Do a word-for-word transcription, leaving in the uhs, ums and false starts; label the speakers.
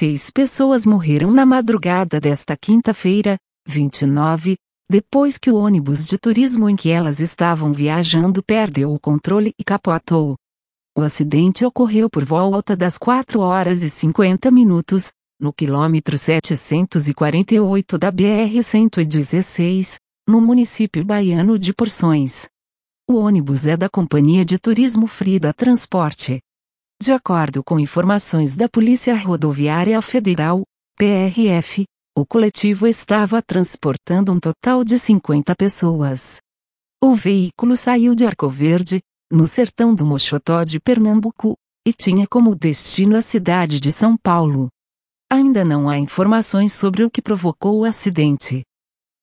Speaker 1: dezesseis pessoas morreram na madrugada desta quinta-feira, vinte e nove, depois que o ônibus de turismo em que elas estavam viajando perdeu o controle e capotou. O acidente ocorreu por volta das quatro horas e cinquenta minutos, no quilômetro setecentos e quarenta e oito da B R cento e dezesseis, no município baiano de Porções. O ônibus é da Companhia de Turismo Frida Transporte. De acordo com informações da Polícia Rodoviária Federal, P R F, o coletivo estava transportando um total de cinquenta pessoas. O veículo saiu de Arco Verde, no sertão do Mochotó de Pernambuco, e tinha como destino a cidade de São Paulo. Ainda não há informações sobre o que provocou o acidente.